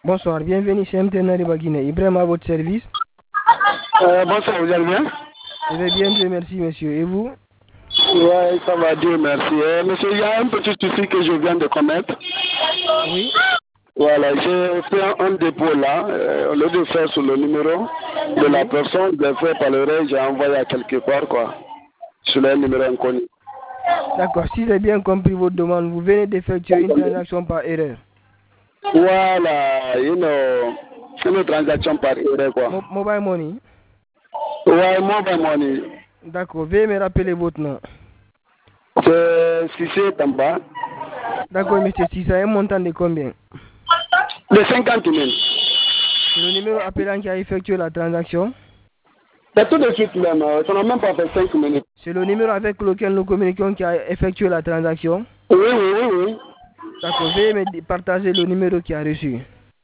Bonsoir, bienvenue chez MTN Ariba Guinée. Ibrahim à votre service. Bonsoir, vous allez bien? Je vais bien, Dieu merci, monsieur. Et vous? Oui, ça va, Dieu merci. Monsieur, il y a un petit souci que je viens de commettre. Oui. Voilà, j'ai fait un dépôt là, au lieu de faire sur le numéro de la personne, j'ai fait par l'oreille, j'ai envoyé à quelque part, quoi, sur le numéro inconnu. D'accord, si j'ai bien compris votre demande, vous venez d'effectuer une transaction par erreur. Voilà, une transaction par erreur, quoi. Mobile money? Ouais, mobile money. D'accord, veuillez me rappeler votre nom. C'est Cissé Tamba. D'accord, monsieur Cissé, un montant de combien? De 50 000. C'est le numéro appelant qui a effectué la transaction? C'est tout de suite même, ça n'a même pas fait 5 minutes. C'est le numéro avec lequel nous communiquons qui a effectué la transaction? Oui. D'accord, veuillez me partager le numéro qui a reçu.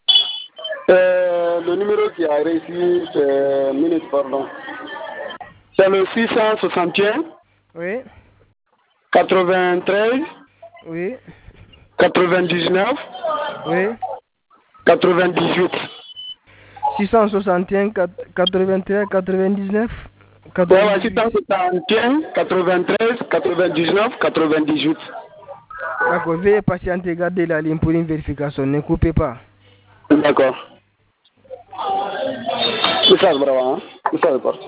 Le numéro qui a reçu, c'est minute, pardon. C'est le 661. Oui. 93. Oui. 99. Oui. 98. 661 83 99 Voilà, 98. 661 93 99 98. D'accord, veuillez patienter, garder la ligne pour une vérification. Ne coupez pas. D'accord. C'est ça, bravo, hein? C'est ça, le porte.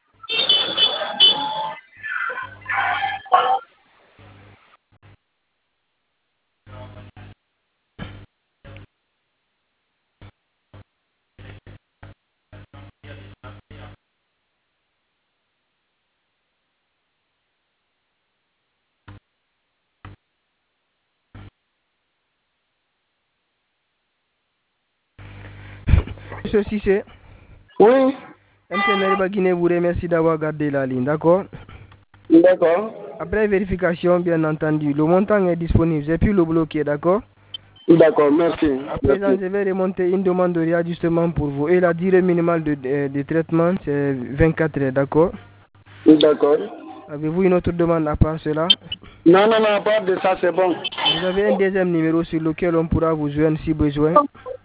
Monsieur Cissé, Oui. MTN Ariba Guinée vous remercie d'avoir gardé la ligne, d'accord? D'accord. Après vérification, bien entendu, le montant est disponible. J'ai pu le bloquer, d'accord? D'accord, merci. À présent, je vais remonter une demande de réajustement pour vous. Et la durée minimale de traitement, c'est 24 heures, d'accord? D'accord. Avez-vous une autre demande à part cela? Non, à part de ça, c'est bon. Vous avez un deuxième numéro sur lequel on pourra vous joindre si besoin?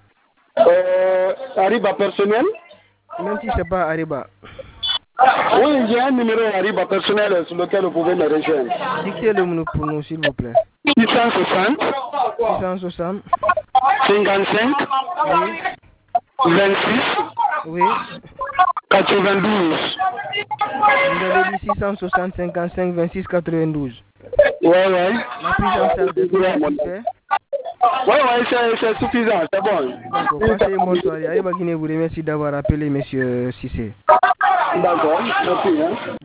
Ariba personnel? Même si ce n'est pas Ariba. Oui, j'ai un numéro Ariba personnel sur lequel vous pouvez me rejoindre. Dictez-le pour nous, s'il vous plaît. 660 660. 55 Oui. 26 Oui. 92. Vous avez dit 660 55 26 92. Ouais. La prise en charge est tout satisfait. Ouais, c'est suffisant, c'est bon. D'accord, passez une bonne soirée. Ariba Guinée vous remercie d'avoir appelé monsieur Cissé. D'accord, merci. Hein.